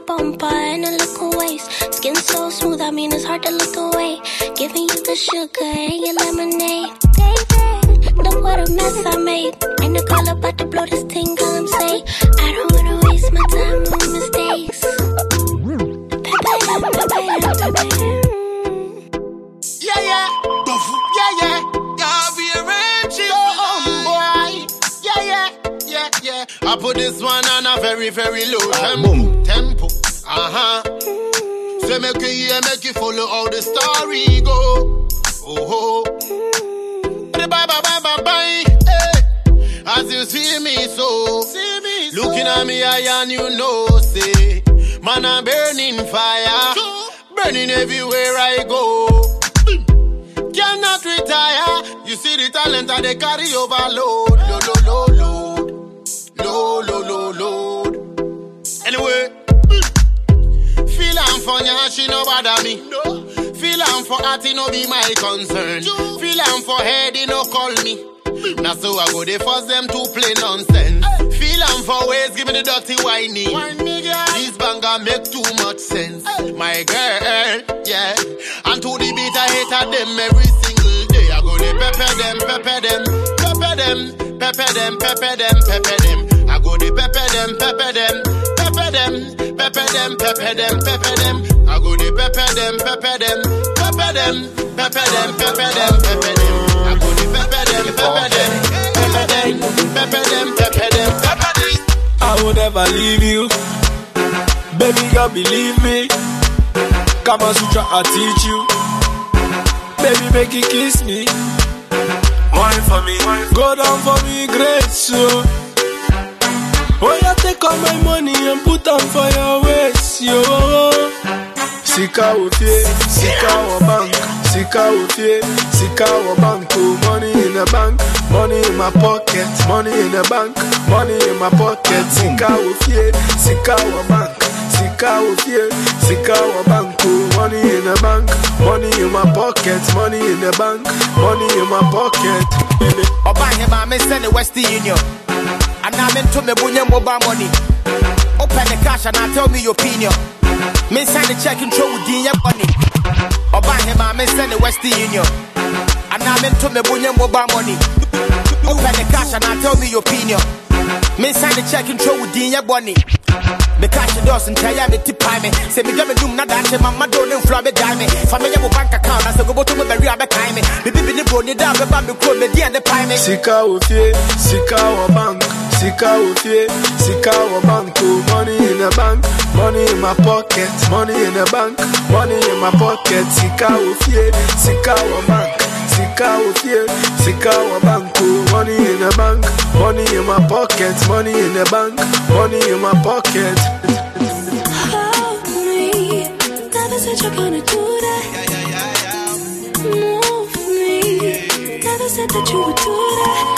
bumper and a little waist. Skin so smooth, I mean it's hard to look away. Giving you the sugar and your lemonade. Baby, look what a mess I made. Ain't no call about to blow this thing, call him say. I don't wanna waste my time on mistakes. Yeah, yeah. Yeah, yeah. Y'all be arranging. Boy. Yeah, yeah. Yeah, yeah. I put this one on a very, very low tempo. So make you hear, make you follow how the story go. Oh, bye, bye, bye, bye, bye. Hey. As you see me so, looking at me eye and you know, say, man, I'm burning fire, burning everywhere I go. Cannot retire. You see the talent and they carry overload. Load. Anyway, feel I'm funny and she no bother me. Feel I'm for art, it no be my concern. Feel I'm for head, it no call me. Now so I go they force them to play nonsense. Feel I'm for ways, give me the dirty whiny. This banger make too much sense. My girl, yeah. And to the beat I hate at them every single day. I go they pepper them. I go they pepper them. I go they pepper them. I go they pepper them. I would never leave you, baby girl, believe me. Kama Sutra, I teach you. Baby, make you kiss me. Wine for me, go down for me, great so. Oh, you take all my money and put them for your waist, yo. Sika Ufie, Sika wa bank, Sika Ufie, Sika wa bank. Oh, money in the bank, money in my pocket, money in the bank, money in my pocket. Sika Ufie, Sika wa bank, Sika Ufie, Sika wa bank. Oh, money in the bank, money in my pocket, money in the bank, money in my pocket. Obama, me send the Western Union, and I'm into me bunya mobile money. Open the cash and I tell me your opinion. Me send the check and throw with your money. Obama, me send the Western Union, and I'm into me bunya mobile money. Open the cash and I tell me your opinion. Me send the check and throw with your money. Me cash the doors and tell ya me tip me. Say me jam doom na dash mama don't flow me die me. Family mo bank account as I go to me bury abe time me. Me bibi ni bro ni da be ba me ko me di and the pie me. Sika Ufie, Sika wa bank, Sika Ufie, Sika wa bank. Oh, money in the bank, money in my pocket, money in the bank, money in my pocket. Sika Ufie, Sika wa bank, Sika Ufie, Sika wa bank. Oh, money in the bank, money in my pocket, money in the bank, money in my pocket. Hold me, never said you're gonna do that. Move me, never said that you would do that.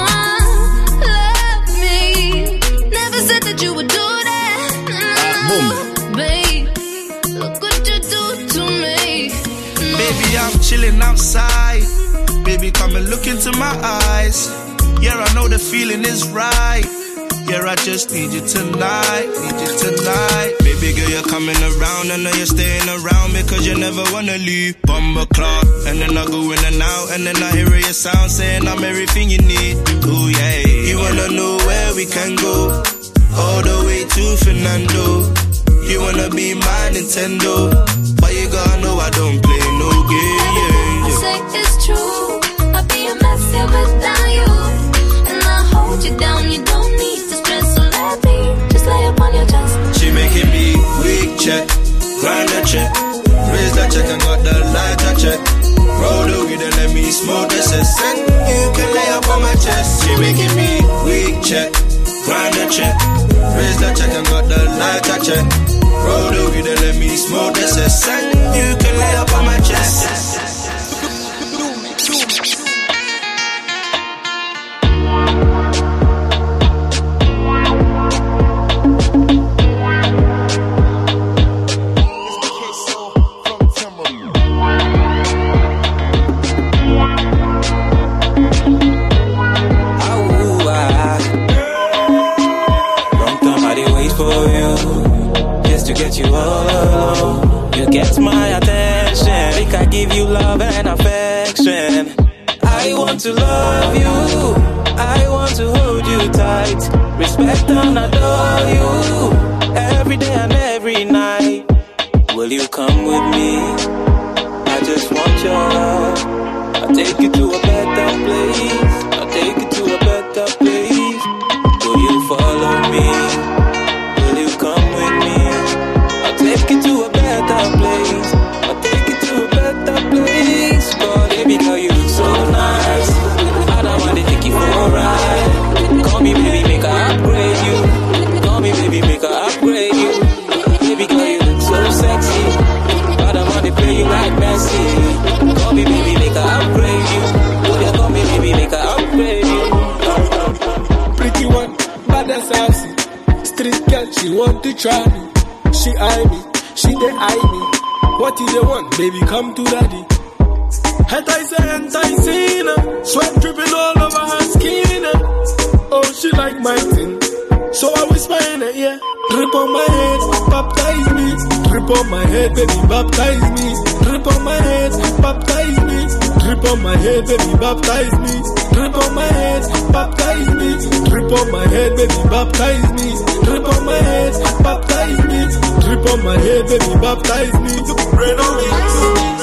Love me, never said that you would do that. Babe, look what you do to me. Baby, I'm chilling outside. Baby, come and look into my eyes. Yeah, I know the feeling is right. Yeah, I just need you tonight, Baby girl, you're coming around, I know you're staying around me cause you never wanna leave. Bumble clock, and then I go in and out, and then I hear your sound saying I'm everything you need. Ooh yeah, you wanna know where we can go, all the way to Fernando. You wanna be my Nintendo, but you gotta know I don't play no game, yeah. I say it's true, I'll be a mess here without you, and I'll hold you down, you don't need to stress, so let me just lay up on your chest. She making me weak check, grind the check, raise the check and got the lighter check. Roll the weed and let me smoke the cess. You can lay up on my chest. She making me weak check, grind the check, raise the check and got the lighter check. Roll the weed and let me smoke the cess. You can lay up on my chest. alone. You get my attention. Think I give you love and affection. I want to love you. I want to hold you tight. Respect and adore you. Every day and every night. Will you come with me? I just want your love. I'll take you to a better place. I'll take you to a better place. Will you follow me? Will you come with me? I'll take you to a better place. I'll take you to a better place. God, baby girl, you look so nice. I don't want to take you for a ride. Call me baby, make I upgrade you. Call me baby, make I upgrade you. Baby girl, you look so sexy. I don't want to play you like Messi. Call me baby, make I upgrade you. Will you call me baby, make I upgrade you? Pretty one, bad and sassy. Street girl, she want to try me. She eye me, she dey eye me. What do they want? Baby, come to daddy. Head I say enticing, sweat dripping all over her skin. Oh, she like my thing, so I whisper in her ear. Drip on my head, baptize me. Drip on my head, baby, baptize me. Drip on my head, baptize me. Drip on my head, baby, baptize me. Drip on my head, baptize me. Drip on my head, baby, baptize me. Drip on my head, baptize me. Drip on my head, baby, baptize me. Rain on me.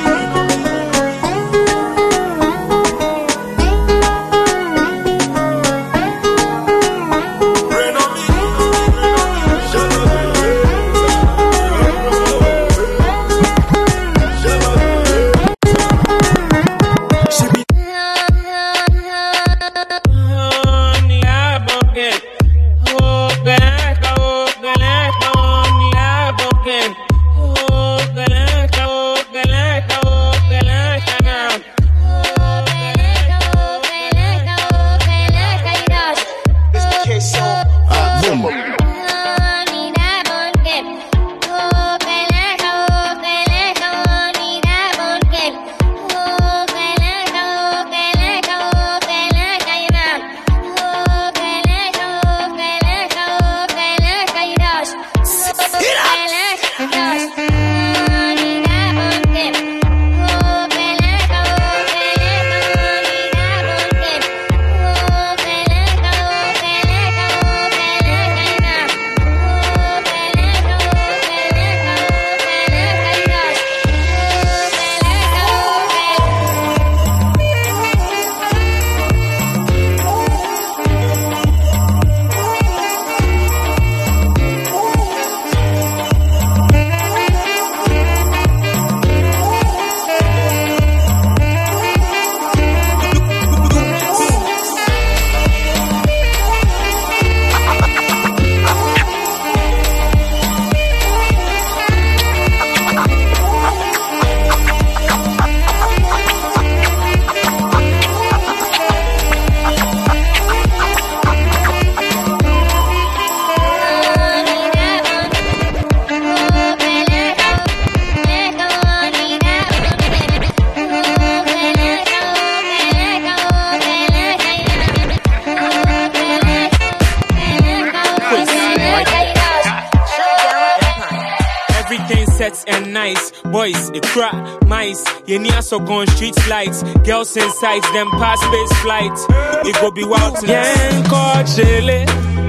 And nice boys, it crack mice. You near so gone street lights. Girls inside them past space flight. It go be wild tonight. Yeah, call chile,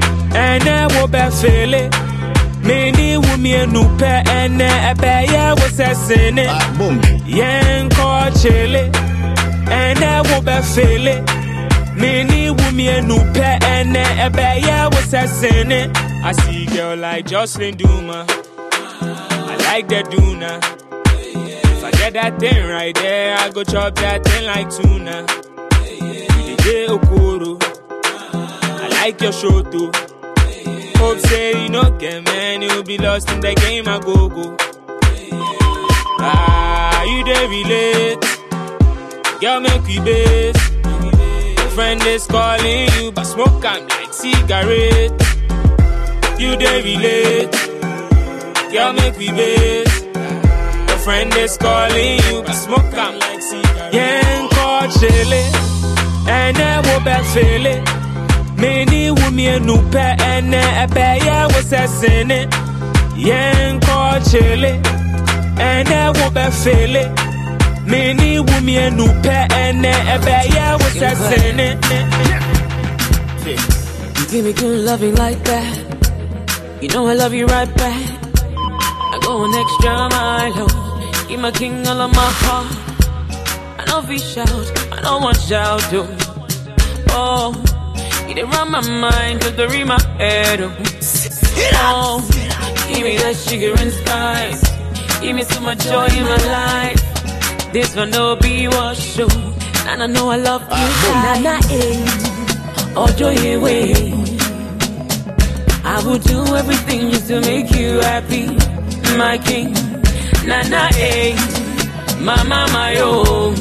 and I will be feeling. Many women no pair and a bear was a sin. Yeah, call chile, and I will be feeling. Many women no pair and a bear was a sin. I see girl like Jocelyn Duma. Like that Duna. If I get that thing right there, I go chop that thing like tuna. You the Okoro. I like your show too. Hope say you know get man, you'll be lost in the game. I go. Ah, you dey relate. Girl, make we base. Your friend is calling you, but smoke am like cigarette. You dey relate. Girl, make we base. Your friend is calling you, but smoke am like cigarette. Yeah, call chile, and I will be feeling. Many women no pair and a bear was a sin. yen ko chele ene wo be fele many women no pe ene ebe ya wo sesene. You give me good loving like that, you know I love you right back. I go an extra mile, keep my king all of my heart. I know we shout, I know one shout too. Oh, you didn't run my mind, took the in my head. Oh, give me that sugar and spice, give me so much joy in my life. This one no be what show, and I know I love you. Nana, oh joy away. I will do everything just to make you happy, my king. Nana, mama, my own.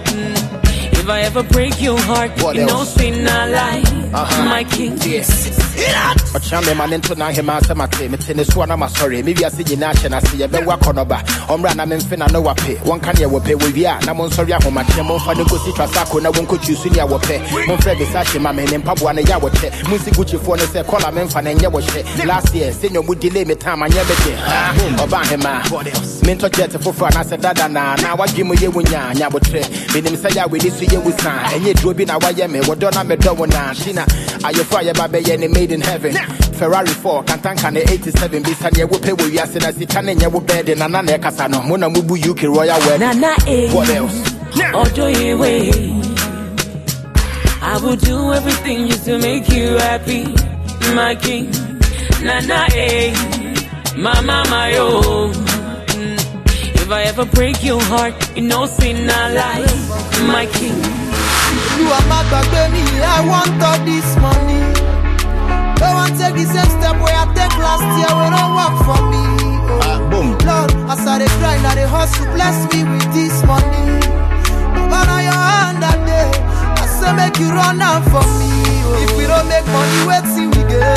If I ever break your heart, what you know, say not lie, my king. Yes. But Chamber man into Nahima Samate, Metin one of my sorry, maybe I see you nation, I see a better work on over. Rana Memphina no pay, one can you pay with ya, Namon Soria, my Chemo, Fanukusi Trasako, no one could choose in your pay. Monfredi Sashi, my man, and Pabuana Yawache, Musiguchi for the Cola Memphana and Yawache. Last year, senior would delay me time and Yabete, Obahema, Mental Jet for fun, I said, Dana, now I give me Yawunya, Yabotre, Binim Saya with this year with San, and yet Drobin Awayame, what Donna Medona, Tina, are you fire baby and made in heaven? Ferrari 4, Kantanka 87, Bisania will pay with Yasin as the Canania will bed in Anana Casano, Mona Mubu Yuki Royal Wedding. What else? Oh, joy away. I will do everything just to make you happy, my king. Nana, mama, my own. If I ever break your heart, you know, sin not lie, my king. You are my baby, I want all this money. Don't want to take the same step where I take last year when I work for me. Boom. Lord, as I dey grind, I dey hustle, bless me with this money. But on your hand that day, I say make you run out for me. If we don't make money, wait till we get.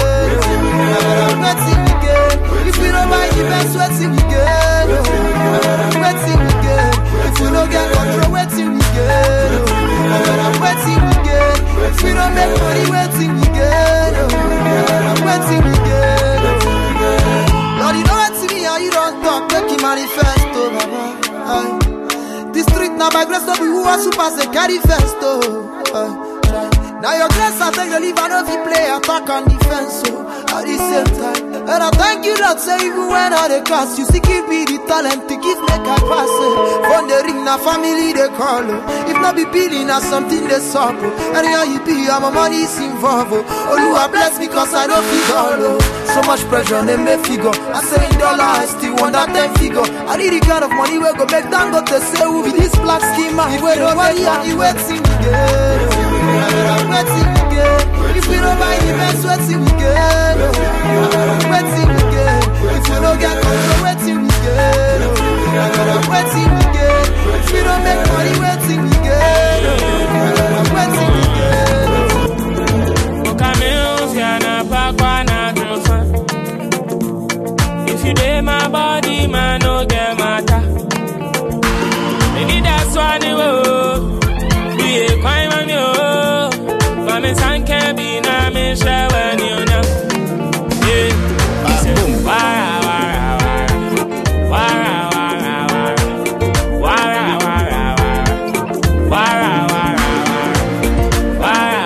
Wait till we get. If we don't buy the best, wait till we get. Wait till we get. If we don't get control, wait till we get. Wait till we get. If we don't make money, wait till we get. Wait till we get. Lord, you don't wait till me and you don't talk, make you manifesto, Baba. The street now by grace, no be who are super say carry festo. Now your grace I take the leave and no be play attack and defense. So at the same time, and I thank you Lord, say even when I dey cast, you still give me the talent to give make I pass it. From the ring na family they call. If not be billing na something they suffer. And here you be, I'm a money is involved. Oh, you are blessed because I don't figure. So much pressure, they may figure. I say in dollar, I still want that 10 figure. I need the kind of money where go make them go to say who be this black schema. If we don't buy it, you wait till we get. Wait till we get. If we don't buy the best, wait till we get. Wait till we get. If we don't get control, wait till we get. Wait till we get. If we don't make money, wait till we get. Wait till we get. If you dare my body, man, no get matter. Maybe that's why they will be a crime on you. Mama san can't be na me share when you know. Yeah, wara wara wara wara wara wara wara wara wara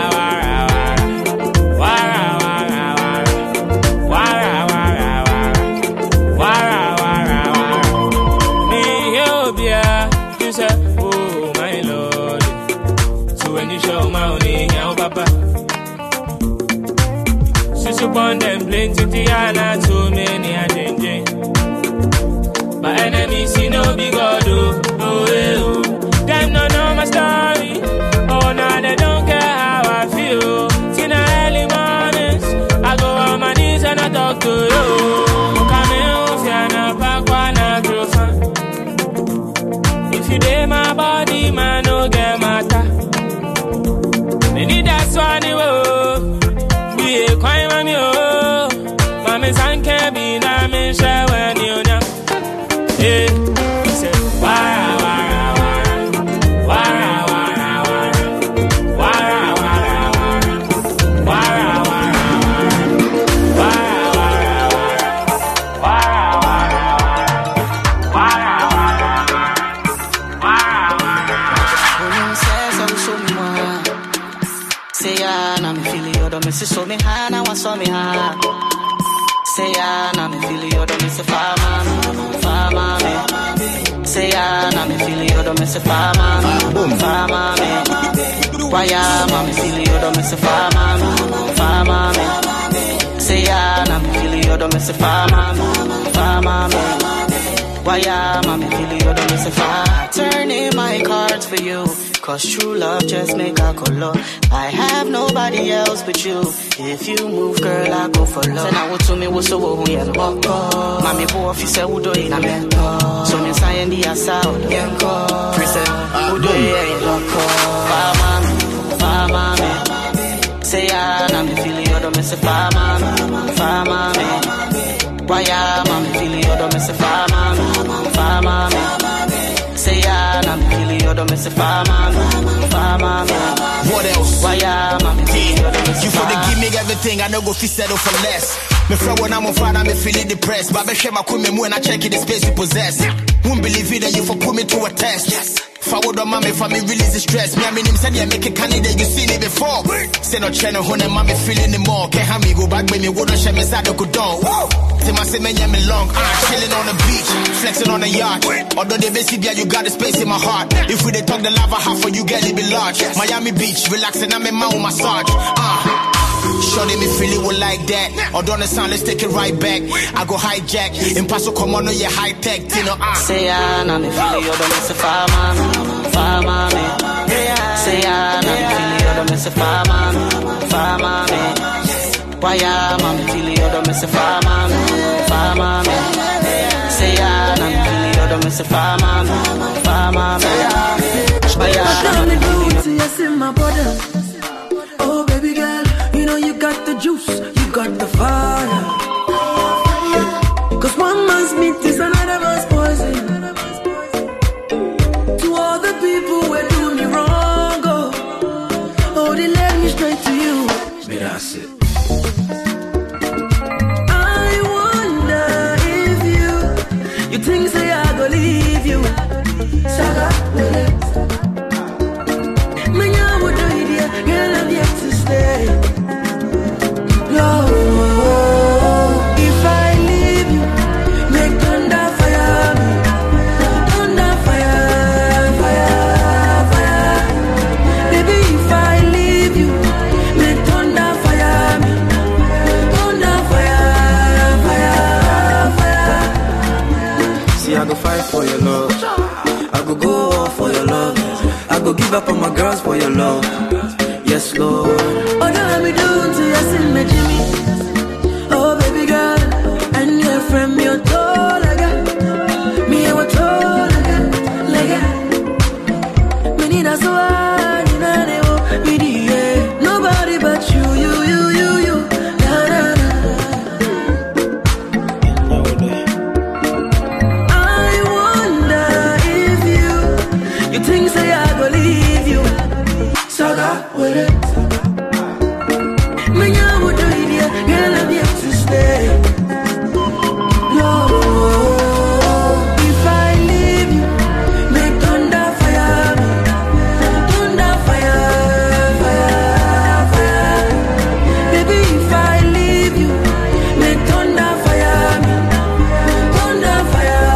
upon them plenty Tiana, too many and Jane. My enemies see no big God, oh, them no know my story. Oh, now they don't care how I feel. See na early mornings, I go on my knees and I talk to you. Come in, Fiana, Pakwana, Grofa. If you dare my body, man, no get matter. Maybe that's why they will. We a crime on you. Mama san can't be na me share when you know. Yeah, he said, wara wara wara wara wara wara wara wara wara wara wara wara wara say so me high, now I saw me high. Say ya, now me feel you, don't miss a fire, mommy. Say ya, now me feel you, don't miss a fire, mommy. Why ya, mommy feel you, don't miss a fire, mommy. Say ya, now me feel you, don't miss a fire, mommy. Why ya, mommy feel you, don't miss a fire. Turning my cards for you. Cause true love just make a color. I have nobody else but you. If you move, girl, I go for love. Say now to me, what's so who you know? Mami boy, if you say who do it, I'm in. So me sign the assault. Prison, who do it, loco. Fire mommy. Say ya, now me feel you, don't miss a fire mommy. Why ya, mommy feel you, don't miss a fire mommy. Say ya, now me feel you, don't miss a fire mommy. What else? Why ya, mommy feel you, don't miss a you for the give me everything, I know go fi settle for less. Me friend when I'm on fire, I'm feeling depressed. But I share my queen when I check in the space you possess. Won't believe it that you for put me to a test. Yes. Forward on mommy for me release the stress. Me I mean him said yeah make a candidate you seen it before. Say no channel when mommy feeling the more. Can't have me go back with me wouldn't share me side go down. Say my say man yeah me long. Chilling on the beach, flexing on the yacht. Although they basic yeah you got the space in my heart. If we they talk the lava half for you get it be large. Miami Beach, relaxing I'm in my own massage. Shorty me feel it will like that. Although the sound let's take it right back. I go hijack. Impossible come on your high tech. You know say ya, now me feel you don't miss a fire mommy. Say ya, now me feel you don't miss a fire mommy. Why ya, mommy feel you don't miss a fire mommy. Say ya, now me feel you don't miss a fire mommy. Why ya, tell me beauty, yes in my body. Oh baby girl, you know you got the juice, you got the fire. Cause one man's meat is another man's poison. To all the people who do me wrong, oh they led me straight to you. Me that's it. I wonder if you think say I go leave you. Saga, girl, I'm yet to stay. Love, if I leave you, make thunder fire me. Thunder fire, fire. Baby, if I leave you, make thunder fire me. Thunder fire. See, I go fight for your love. I go off for your love. I go give up on my girls for your love. Yes, Lord. Oh, let me do to you, sing me Jimmy. Oh, baby girl, and your friend, me a tall again. Me a tall again. Me need a sword in a nevo. Me the nobody but you. I wonder if you think say I go leave you. Saga with it. Me ya would do it, girl, I'm here to stay. Love, if I leave you, make thunder fire me. Thunder fire. Baby, if I leave you, make thunder fire me. Thunder fire.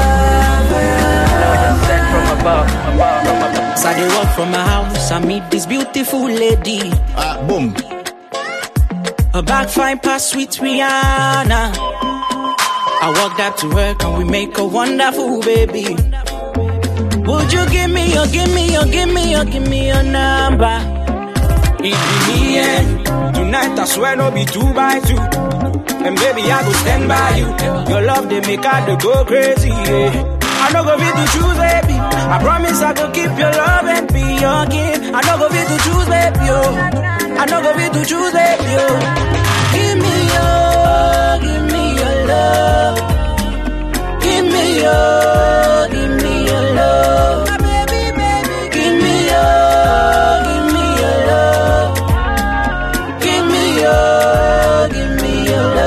Sent from above. So I dey walk from my house, I meet this beautiful lady. Boom. Her back fine past sweet Rihanna. I walked up to work and we make a wonderful baby. Would you give me your number? It be me and tonight I swear no be 2 by 2. And baby I go stand by you. Your love they make her to go crazy. Yeah. I no go fit to choose, baby. I promise I go keep your love and be your king. I no go fit to choose, baby. Oh. I no go fit to choose, baby. Oh. Give me your love. Give me your love. Baby. Give me your love. Give me your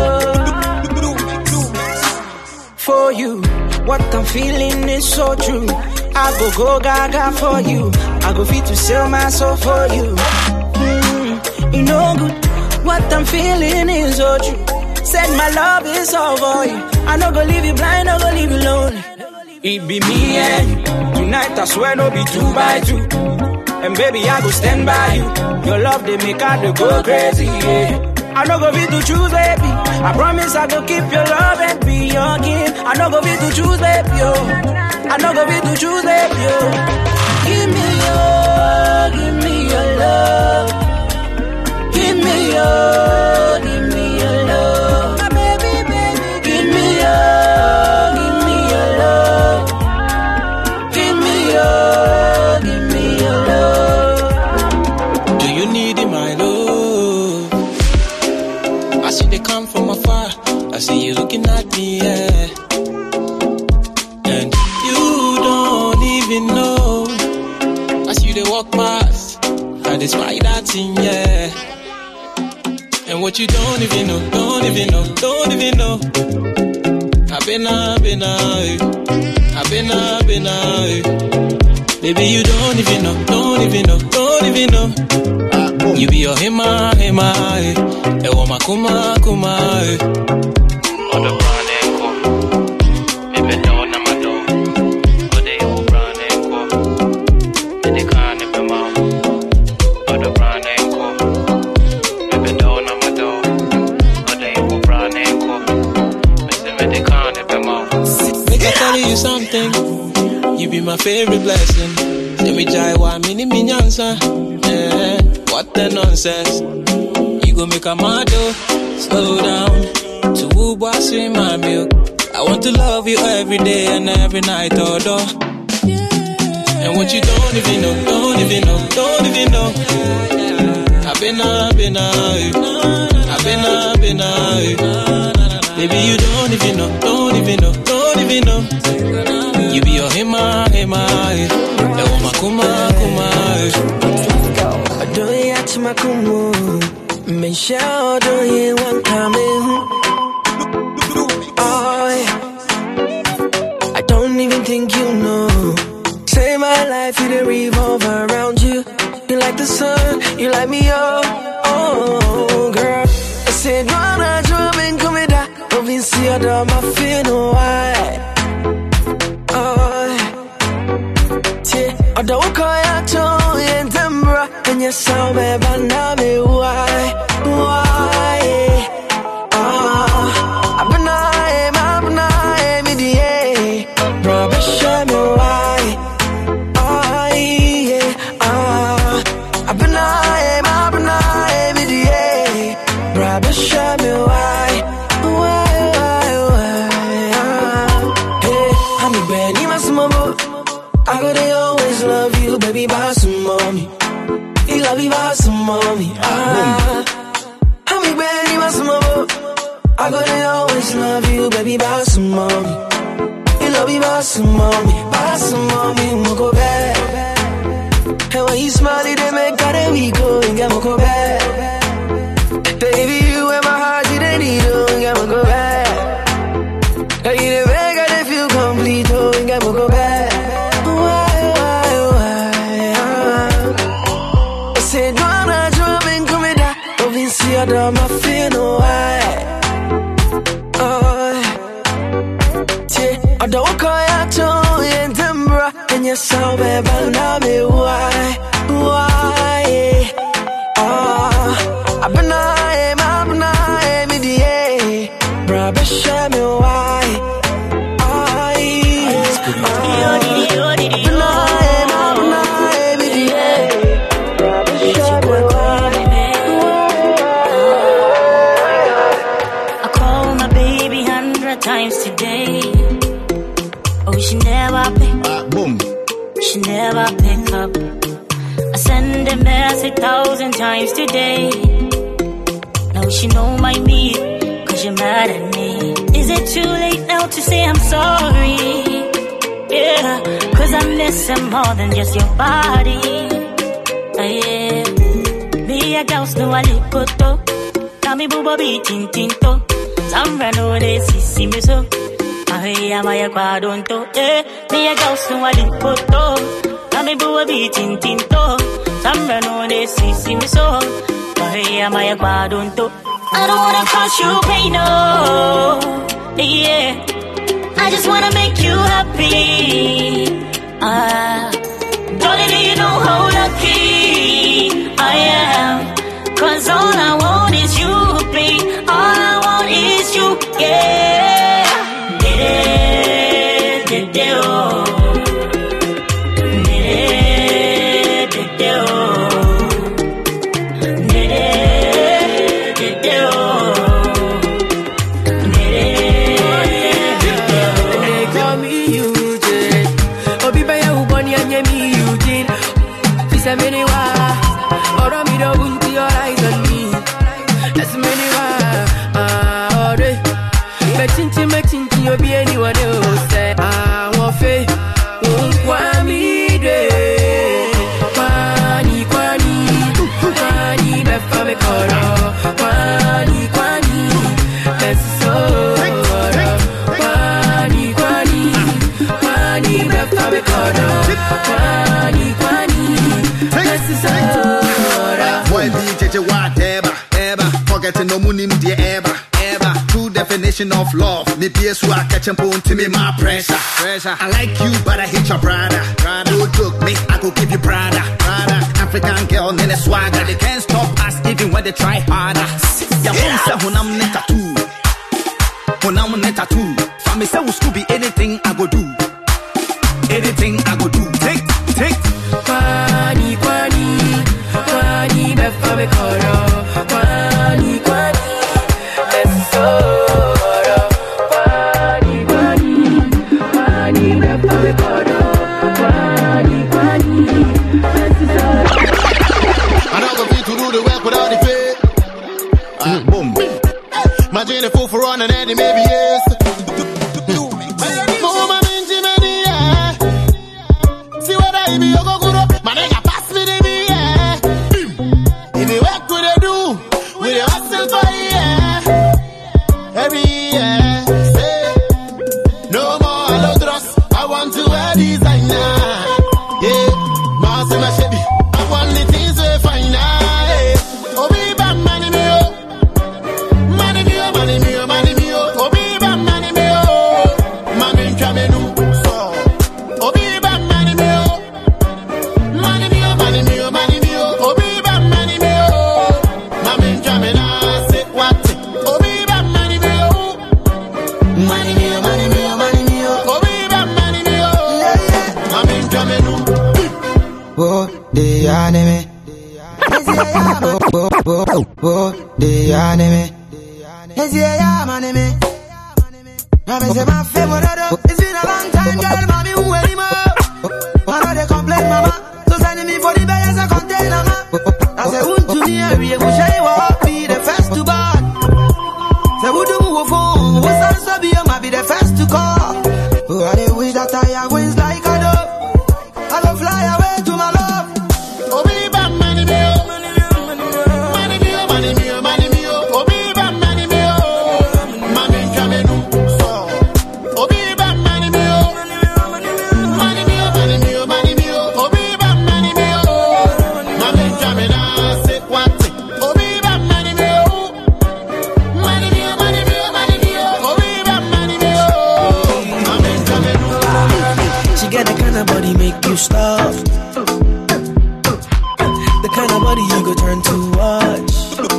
love. For you. What I'm feeling is so true. I go gaga for you. I go fit to sell my soul for you. You know good. What I'm feeling is so true. Said my love is all for you. I no go leave you blind, no go leave you lonely. It be me and you. Tonight I swear no be 2 by 2. And baby I go stand by you. Your love they make I go crazy, yeah. I no go be to choose, baby. I promise I go keep your love and be your king. I no go be to choose, baby, yo. I no go be to choose, baby, yo. Give me your love. Give me your love. My baby, baby. Give me your love. Give me your love. Do you need my love? I see they come from afar. I see you looking at me, yeah. And you don't even know. I see they walk past. I despise that thing, yeah. And what you don't even know. I've been baby, you don't even know. You be your hima, ewo makuma, Odo brand enko, ebe no na mado. Ode ewo brand enko, ede kane pema. Odo brand enko, ebe no na mado. Ode ewo brand enko, ede kane pema. Make I tell you something. You be my favorite blessing. Let me try one mini minyansa. Yeah, what the nonsense. You go make a model. Slow down. To woo boss in my milk. I want to love you every day and every night, oh, yeah. And what you don't even know. I've been baby, you don't even know. You be your hima, ewo makuma. Adoye achimakumu, mesha adoye wankame. Oh, yeah. I don't even think you know. Say my life, it revolve around you. You like the sun, you light me up. Oh, girl. I said, wanna jump and come in that. Don't be see my feel no why. Oh, yeah. I don't call you to and Dembra. And you saw me, but now me why? I've been me the Robert, show me why. I've been me the Robert, show me why. Hey, I'm a Benny, my small. I gotta always love you, baby, by some mommy. You love me by some mommy. I'm a Benny, my small. I gotta always love you, baby, by some mommy. You love me by some mommy, we'll go back. And when you smile, they make that we go and get go back. Baby, you and my heart, you don't need to get go back. And you the make I feel complete, oh, and get go back. Why? I said, wanna jump and come in that. Don't be see I don't feel no why. I don't call you to and Dembra. And you saw me, but now me why? I've been me the Brother, show me why. I call my baby 100 times today. Oh, she never pick up. She never pick up. I send a message 1,000 times today. Now she know my need, cause you're mad at me. Is it too late now to say I'm sorry? Yeah, cause I miss him more than just your body. Yeah. Me a ghost no ali koto. Now me booba be tintinto. Some no they see me so. I my quadonto. Yeah, me a ghost no ali koto. Now me booba be tintinto. Some no they see me so. I I don't wanna cause you pain, no. Yeah, I just wanna make you happy. Darling, do you know how lucky I am? Cause all I want is you, babe. All I want is you, yeah. You'll be anyone else. I want faith. Kwani de, kwani befa me koro. Kwani, beso. Kwani befa me koro. Kwani, beso. Boy, BJJ whatever. Forgetting no money, dear ever. True definition of love. Me peers who are catching bone to me my pressure. I like you, but I hate your brother. Don't joke me, I go give you Prada. African girl, nene swagger. They can't stop us even when they try harder. Ya home say honam ne tattoo. Family say we Scooby anything I go do. Anything I go do. Take. Kwani, befa me koro. Kwani. Imagine if for on an enemy, maybe yes. Mama minji many, yeah. See what I be, you go good. My nigga pass me the me, yeah. If you work with a do, with your hustle for yeah. Every year, say no more hello trust. I want to wear designer, yeah. Master my Chevy, I want the things we find now. Oh, be bad money me, oh. Money mio, obiba money mio, mami chamenu so, obiba money mio, obiba money mio, mami chamena say what, obiba money mio, obiba money mio, mami chamenu. Oh, the anime. Oh, the anime. Yeah, my name. I'm my favorite. It's been a long time, girl, mommy, who anymore? I know they complain, mama. So send me for the best I contain, mama. I say, won't you near me? Wish I will be the first to buy. Say, would you move phone? What's also be? I might be the first to call. Oh, I wish that I have wings like a dove. I go fly away to my love. Oh, baby, money, body make you stop. The kind of body you go turn to watch.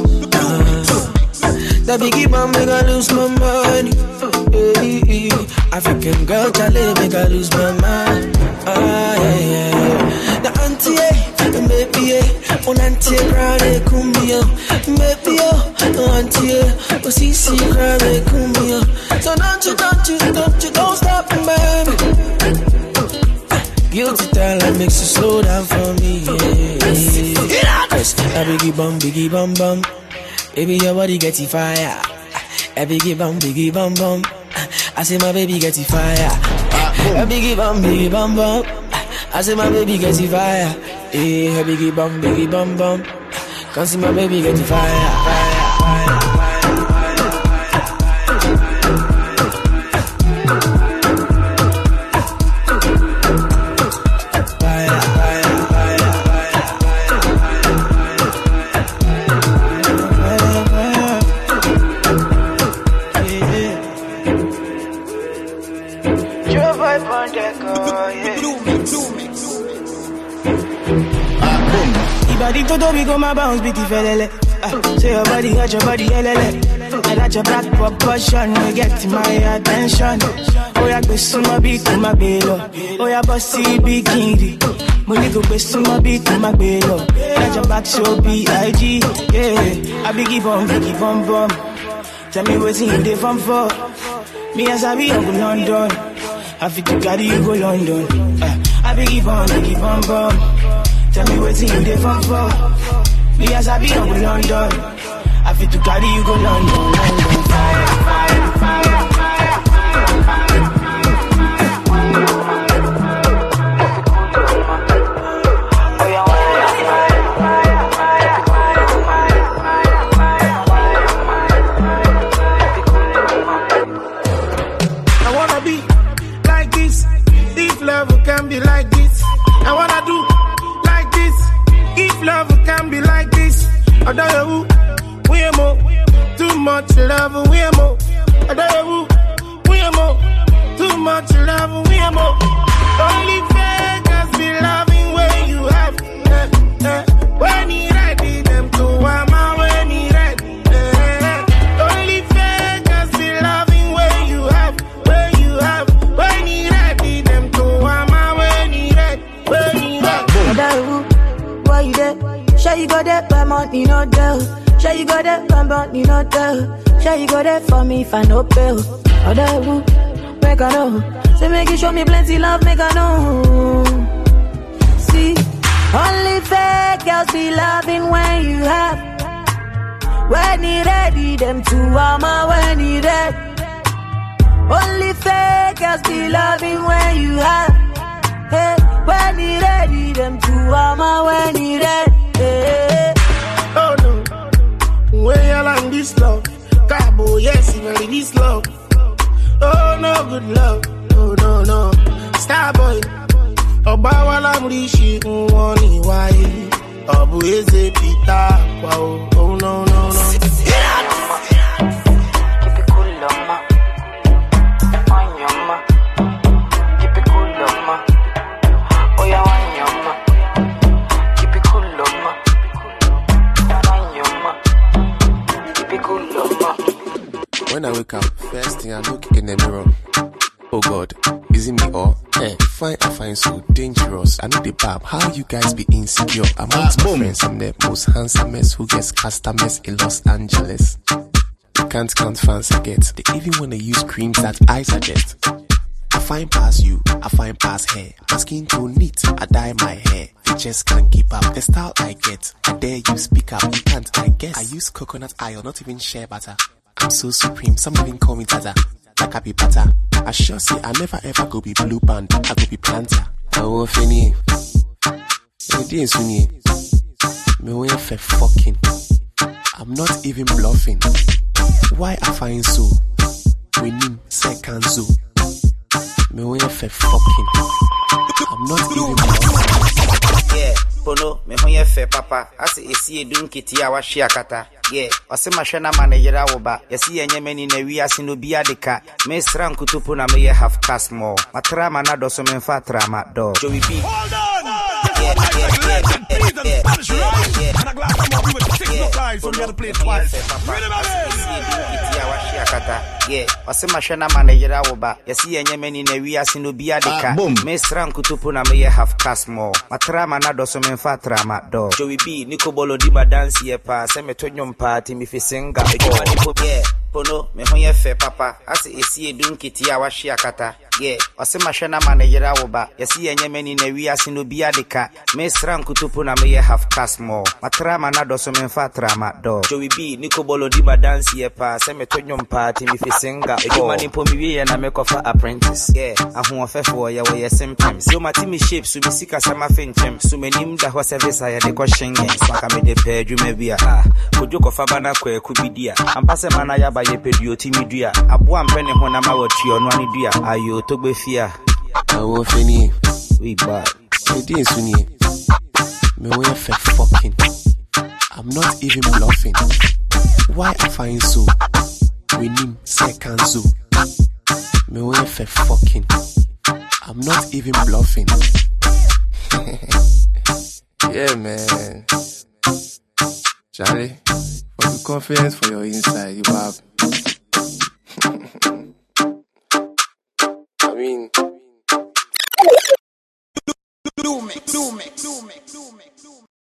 That biggie bomb make I lose my money. African girl Charlie make I lose my mind. The auntie, maybe on auntie crowd cumbia, maybe auntie, see crowd cumbia. So don't stop, baby. Guilty talent makes you slow down for me. Yeah. A biggie bum. Baby, your body get you fire. A biggie bum. I say my baby get you fire. A biggie bum. I say my baby get you fire. A biggie bum. Come see my baby get you fire. Ibadi todo we go my bounce beat felele. Say your body, hurt your body, helele. I like your black proportion, you get my attention. Oh yeah, go suma big to my bello. Oh yeah, bossy bikini. Money go go suma big to my bello. Like your back so B.I.G. Yeah, I be give on, bum. Tell me what's in the fun for. Me as I be go London. I fit to carry you go London. I be give on, bum. Tell me what's in the fun for. Me as I be go London. I fit to carry you go London. Fire. I wanna be like this. If love can be like this, I wanna do like this. If love can be like this, I don't know. We are more, too much love, we are more. I don't know, we are more, too much love, we are more. Only fakers be loving when you have, when he ready, them to wama when he ready. Only fakers be loving when you have, when he ready, them to wama when he ready, when he ready. I don't know, why you there? Sure you got that by money, no doubt. Sure you got that from money, no doubt. Sure you got that for me if I no bill. Other who, make I know. Say make you show me plenty love, make I know. See, only fake girls be loving when you have. When he ready, them two armor when he ready. Only fake girls be loving when you have. Hey, when he ready, them two armor when he ready. Hey. Oh no. When you like this love, Cabo, yes, you ready this love. Oh no, good love. Oh no. Starboy. Obawala Murishi, Mwani Wai. Obu Eze Pita. Wow. Oh no. Keep it cool, ma. On your ma. Keep it cool, ma. Oh, yeah, on your ma. Keep it cool, ma. When I wake up, first thing I look in the mirror. Oh God, is it me or? Fine, I find so dangerous. I know the bab. How you guys be insecure? Amongst my friends, I'm the most handsomest who gets customers in Los Angeles. You can't count fans I get. They even wanna use creams that I suggest. I find past you, I find past hair. My skin too neat, I dye my hair. They just can't keep up. The style I get, I dare you speak up. You can't, I guess. I use coconut oil, not even shea butter. I'm so supreme, some even call me Tata. Like I be butter. I sure say I never ever go be blue band. I go be planter. I won't finish. Me didn't swing. Me won't fucking. I'm not even bluffing. Why I find so? We need second zoo. Me won't fucking. I'm not even bluffing. Yeah, Pono, me won't fe papa. I say esi edun kiti a washi akata. Yeah, ose mashana manejera woba. Yesi enye meni ne wi ase no bia deka. Me sra nkutupu na me ye half cast more. Matrama na do so me fa trama do. Joey B. Hold on. Yeah. And a glass of more with 6 guys, so we had to play twice. Yeah, ose mashana manejera woba. Yesi enye meni ne wi ase no bia deka. Me sra nkutupu na me ye half cast more. Matrama na do so me fa trama do. Joey B, Nico Bolo di ma dance ye pa. Se me tonyo party mi fi singa ejuma ni pop yeah Pono me ho ye fe papa ase esi edun kiti a wahye akata yeah ose mahwena manejera woba yesi enye mani na wi ase no bia deka me sra nkutupu na me ye half cast more matrama na do so me fa trama do Joey B Nico Bolo di ma dance ye pa se me tonyo party mi fi singa ejuma ni pop mi wie na me kofa apprentice yeah ahu ofefo ye wo ye symptoms so mati mi shape so mi sika sama fenchem so menim da ho service ya de ko shengen so aka me de pe adwuma bia kojo kofa bana kwa kubidia ampase mana ya ba ye peduo timidua aboa mpene ho na ma watu ono ani dua ayo togbefia awo feni we bad it is suni me we fucking I'm not even bluffing why I find so we need second zoo me we fucking I'm not even bluffing. Yeah, man. Charlie, for the confidence for your inside, you have.